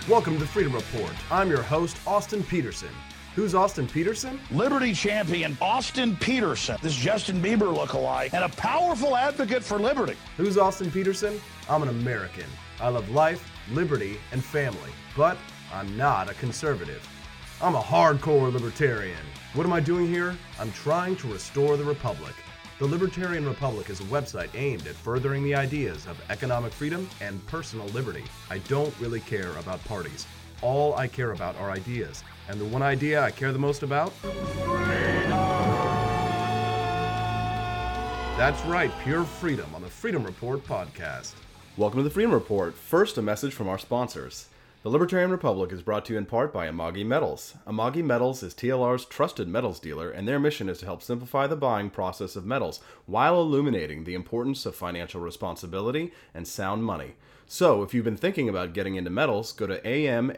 Welcome to the Freedom Report. I'm your host, Austin Peterson. Who's Austin Peterson? Liberty champion Austin Peterson, this Justin Bieber lookalike, and a powerful advocate for liberty. Who's Austin Peterson? I'm an American. I love life, liberty, and family, but I'm not a conservative. I'm a hardcore libertarian. What am I doing here? I'm trying to restore the Republic. The Libertarian Republic is a website aimed at furthering the ideas of economic freedom and personal liberty. I don't really care about parties. All I care about are ideas. And the one idea I care the most about? That's right, pure freedom on the Freedom Report podcast. Welcome to the Freedom Report. First, a message from our sponsors. The Libertarian Republic is brought to you in part by Amagi Metals. Amagi Metals is TLR's trusted metals dealer, and their mission is to help simplify the buying process of metals while illuminating the importance of financial responsibility and sound money. So, if you've been thinking about getting into metals, go to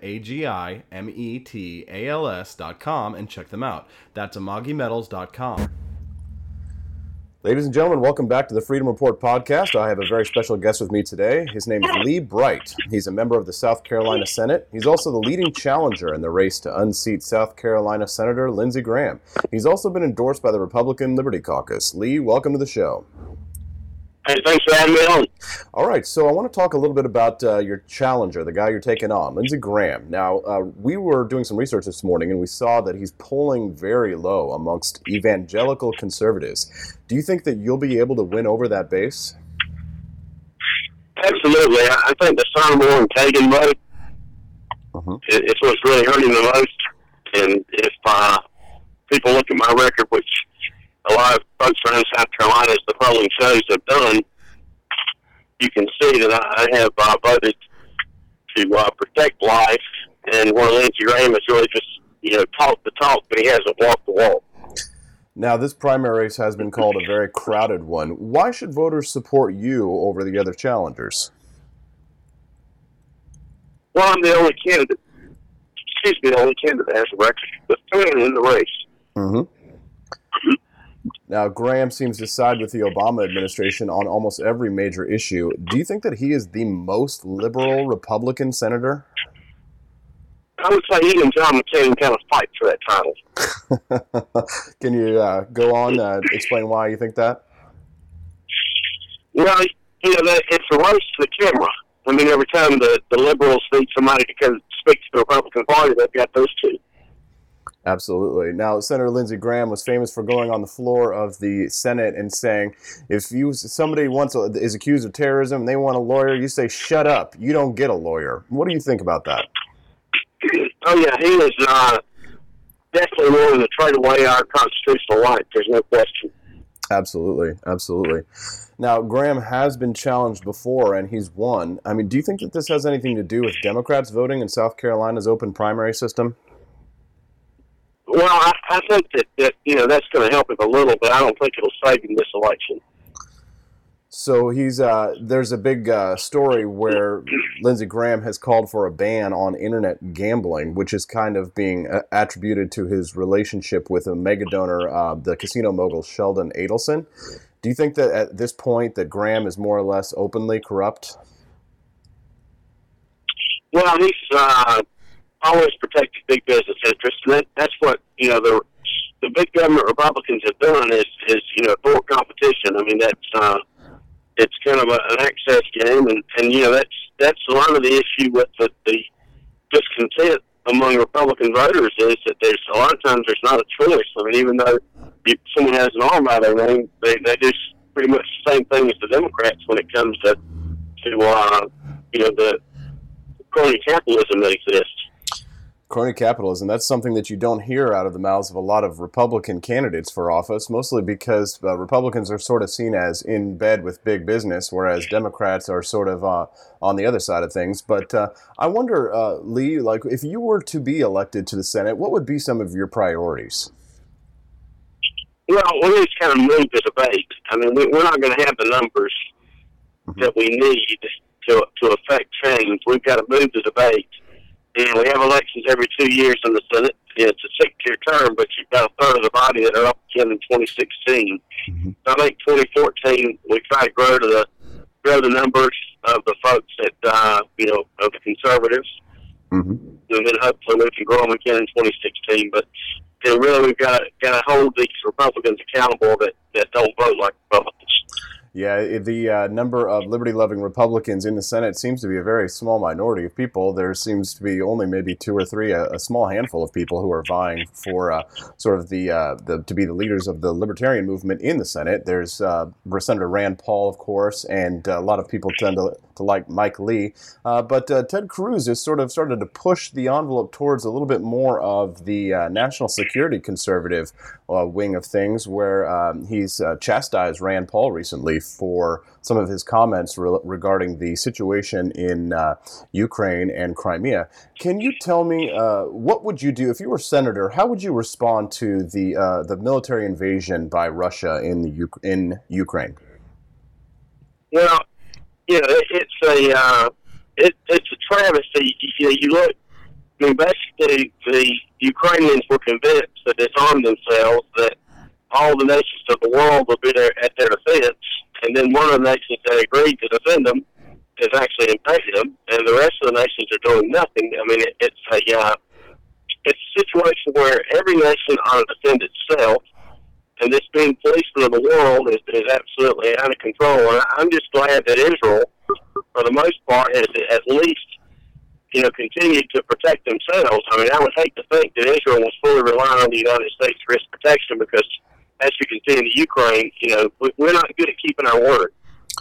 amagimetals.com and check them out. That's amagimetals.com. Ladies and gentlemen, welcome back to the Freedom Report podcast. I have a very special guest with me today. His name is Lee Bright. He's a member of the South Carolina Senate. He's also the leading challenger in the race to unseat South Carolina Senator Lindsey Graham. He's also been endorsed by the Republican Liberty Caucus. Lee, welcome to the show. Hey, thanks for having me on. All right, so I want to talk a little bit about your challenger, the guy you're taking on, Lindsey Graham. Now, we were doing some research this morning, and we saw that he's polling very low amongst evangelical conservatives. Do you think that you'll be able to win over that base? Absolutely. I think the Sonneborn and Kagan vote is what's really hurting the most. And if people look at my record, which a lot of folks around South Carolina, as the polling shows, have done, you can see that I have voted to protect life, and where Lindsey Graham has really just, talked the talk, but he hasn't walked the walk. Now, this primary race has been called a very crowded one. Why should voters support you over the other challengers? Well, I'm the only candidate. The only candidate that has a record with third in the race. Mm-hmm. Now, Graham seems to side with the Obama administration on almost every major issue. Do you think that he is the most liberal Republican senator? I would say he and John McCain kind of fight for that title. Can you go on explain why you think that? Well, it's a race to the camera. I mean, every time the liberals need somebody to come speak to the Republican Party, they've got those two. Absolutely. Now, Senator Lindsey Graham was famous for going on the floor of the Senate and saying, if somebody is accused of terrorism and they want a lawyer, you say, shut up. You don't get a lawyer. What do you think about that? Oh, yeah, he is definitely willing to trade away our constitutional right. There's no question. Absolutely. Absolutely. Now, Graham has been challenged before, and he's won. I mean, do you think that this has anything to do with Democrats voting in South Carolina's open primary system? Well, I think that that's going to help him a little, but I don't think it'll save him this election. So there's a big story where Lindsey Graham has called for a ban on internet gambling, which is kind of being attributed to his relationship with a mega donor, the casino mogul Sheldon Adelson. Do you think that at this point that Graham is more or less openly corrupt? Well, he's always protected big business interests, and that's what the big government Republicans have done is thwart competition. I mean, that's it's kind of an access game, and that's a lot of the issue with the discontent among Republican voters is that there's a lot of times there's not a choice. I mean, even though someone has an arm by their name, they do pretty much the same thing as the Democrats when it comes to the crony capitalism that exists. Crony capitalism, that's something that you don't hear out of the mouths of a lot of Republican candidates for office, mostly because Republicans are sort of seen as in bed with big business, whereas Democrats are sort of on the other side of things. But I wonder, Lee, like if you were to be elected to the Senate, what would be some of your priorities? Well, we need to kind of move the debate. I mean, we're not going to have the numbers that we need to affect change. We've got to move the debate. And we have elections every 2 years in the Senate. It's a 6-year term, but you've got a third of the body that are up again in 2016. So I think 2014 we try to grow the numbers of the folks that of the conservatives, Mm-hmm. And then hopefully we can grow them again in 2016. But really, we've got to hold these Republicans accountable that don't vote like Republicans. Yeah, the number of liberty-loving Republicans in the Senate seems to be a very small minority of people. There seems to be only maybe two or three, a small handful of people who are vying for sort of the to be the leaders of the libertarian movement in the Senate. There's Senator Rand Paul, of course, and a lot of people tend to like Mike Lee. But Ted Cruz has sort of started to push the envelope towards a little bit more of the national security conservative wing of things, where he's chastised Rand Paul recently for some of his comments regarding the situation in Ukraine and Crimea. Can you tell me what would you do if you were senator? How would you respond to the military invasion by Russia in Ukraine? Well, it's a travesty. You look. I mean, basically, the Ukrainians were convinced to disarm themselves, that all the nations of the world would be there at their defense, and then one of the nations that agreed to defend them is actually invaded them, and the rest of the nations are doing nothing. I mean, it's a situation where every nation ought to defend itself, and this being policeman of the world is absolutely out of control. And I'm just glad that Israel, for the most part, has at least continue to protect themselves. I mean, I would hate to think that Israel was fully relying on the United States for its protection, because, as you can see in the Ukraine, we're not good at keeping our word.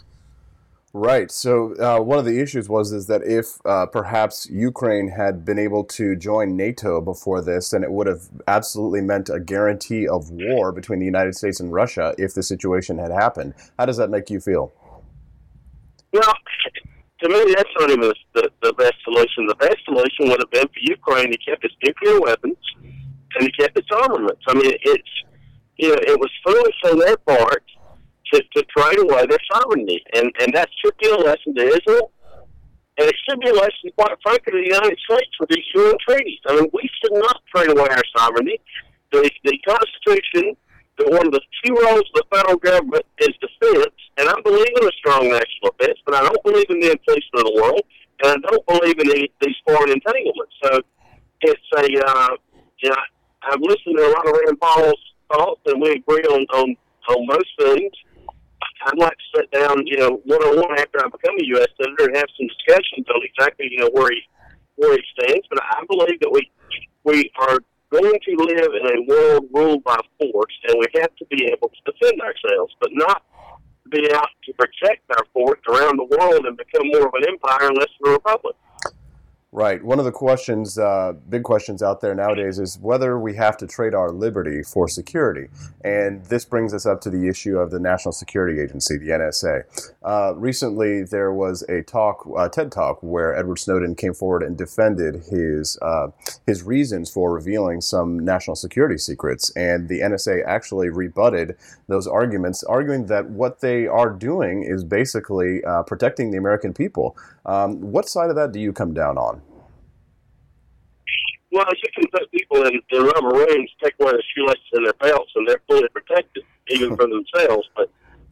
Right. So one of the issues is that if perhaps Ukraine had been able to join NATO before this, then it would have absolutely meant a guarantee of war between the United States and Russia if the situation had happened. How does that make you feel? Well, to me, that's not even the best solution. The best solution would have been for Ukraine to keep its nuclear weapons and to keep its armaments. I mean, it was foolish on their part to trade away their sovereignty, and that should be a lesson to Israel, and it should be a lesson, quite frankly, to the United States with these UN treaties. I mean, we should not trade away our sovereignty. The Constitution, one of the key roles of the federal government is defense, and I believe in a strong national defense, but I don't believe in the policemen of the world, and I don't believe in these foreign entanglements. So it's I've listened to a lot of Rand Paul's thoughts, and we agree on most things. I'd like to sit down, one-on-one after I become a U.S. Senator and have some discussions on exactly, where he stands. But I believe that we are going to live in a world ruled by force, and we have to be able to defend ourselves, but not be out to protect our fort around the world and become more of an empire and less of a republic. Right. One of the questions, big questions out there nowadays is whether we have to trade our liberty for security. And this brings us up to the issue of the National Security Agency, the NSA. Recently, there was a TED Talk, where Edward Snowden came forward and defended his reasons for revealing some national security secrets. And the NSA actually rebutted those arguments, arguing that what they are doing is basically protecting the American people. What side of that do you come down on? Well, you can put people in rubber rings, take away their shoelaces and their belts, and they're fully protected, even from themselves. But,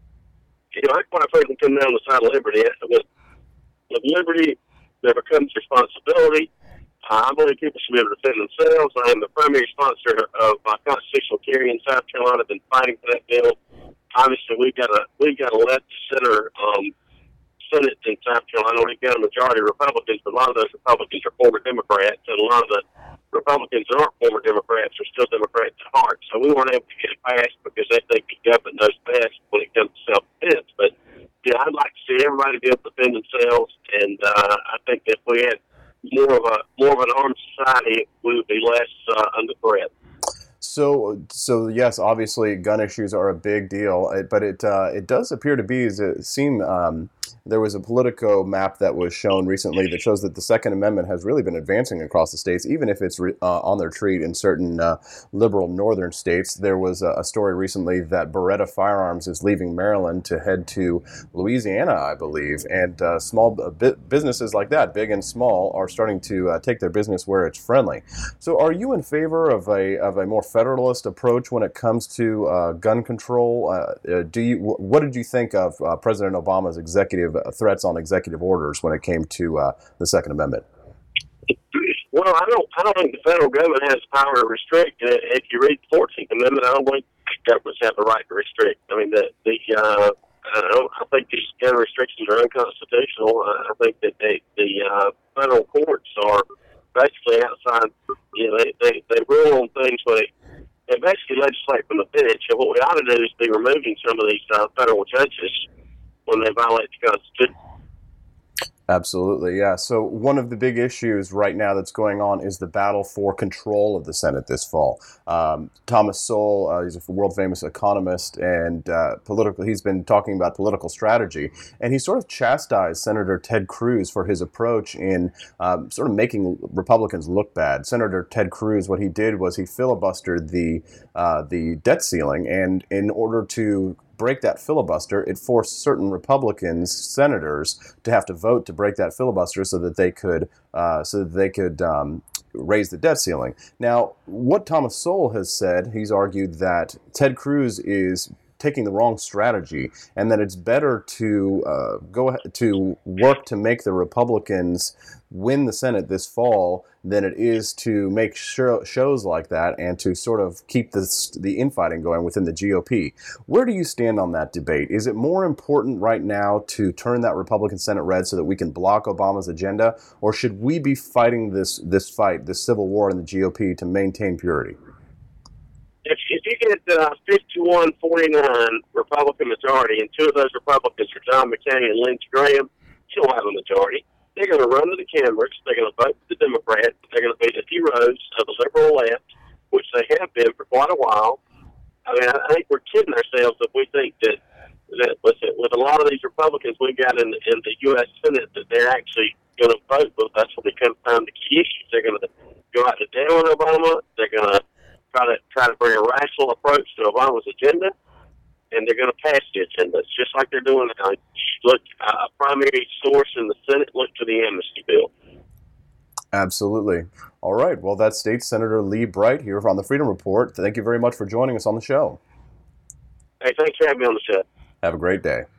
I quite frankly come down the side of liberty. With liberty, there becomes responsibility. I believe people should be able to defend themselves. I am the primary sponsor of constitutional carry in South Carolina. I've been fighting for that bill. Obviously, we've got a left center Senate in South Carolina. We've got a majority of Republicans, but a lot of those Republicans are former Democrats, and a lot of the Republicans that aren't former Democrats are still Democrats at heart. So we weren't able to get it passed because they think the government knows best when it comes to self-defense. But I'd like to see everybody be able to defend themselves, and I think that if we had more of an armed society, we would be less under threat. So yes, obviously gun issues are a big deal, but it does appear to be, there was a Politico map that was shown recently that shows that the Second Amendment has really been advancing across the states, even if it's on their retreat in certain liberal northern states. There was a story recently that Beretta Firearms is leaving Maryland to head to Louisiana, I believe, and small businesses like that, big and small, are starting to take their business where it's friendly. So are you in favor of a more federalist approach when it comes to gun control? What did you think of President Obama's threats on executive orders when it came to the Second Amendment? Well, I don't think the federal government has the power to restrict. If you read the 14th Amendment, I don't think governments have the right to restrict. I mean, I think these gun restrictions are unconstitutional. I think that the federal courts are basically outside. You know, they rule on things where they basically legislate from the bench. And what we ought to do is be removing some of these federal judges when they violate the Constitution. Absolutely, yeah. So one of the big issues right now that's going on is the battle for control of the Senate this fall. Thomas Sowell, he's a world-famous economist and he's been talking about political strategy, and he sort of chastised Senator Ted Cruz for his approach in sort of making Republicans look bad. Senator Ted Cruz, what he did was he filibustered the debt ceiling, and in order to break that filibuster, it forced certain Republicans, senators, to have to vote to break that filibuster so that they could raise the debt ceiling. Now, what Thomas Sowell has said, he's argued that Ted Cruz is taking the wrong strategy, and that it's better to to work to make the Republicans win the Senate this fall than it is to make shows like that and to sort of keep the infighting going within the GOP. Where do you stand on that debate? Is it more important right now to turn that Republican Senate red so that we can block Obama's agenda, or should we be fighting this civil war in the GOP to maintain purity? If you get 51-49 Republican majority, and two of those Republicans are John McCain and Lindsey Graham, you don't have a majority. They're going to run to the cameras. They're going to vote for the Democrats. They're going to be the heroes of the liberal left, which they have been for quite a while. I mean, I think we're kidding ourselves if we think that with a lot of these Republicans we got in the U.S. Senate that they're actually going to vote with us when it comes time to key issues. They're going to go out to dinner with Obama. They're going to try to bring a rational approach to Obama's agenda, and they're going to pass the agenda. It's just like they're doing now. Look, a primary source in the Senate, look to the amnesty bill. Absolutely. All right. Well, that's State Senator Lee Bright here on the Freedom Report. Thank you very much for joining us on the show. Hey, thanks for having me on the show. Have a great day.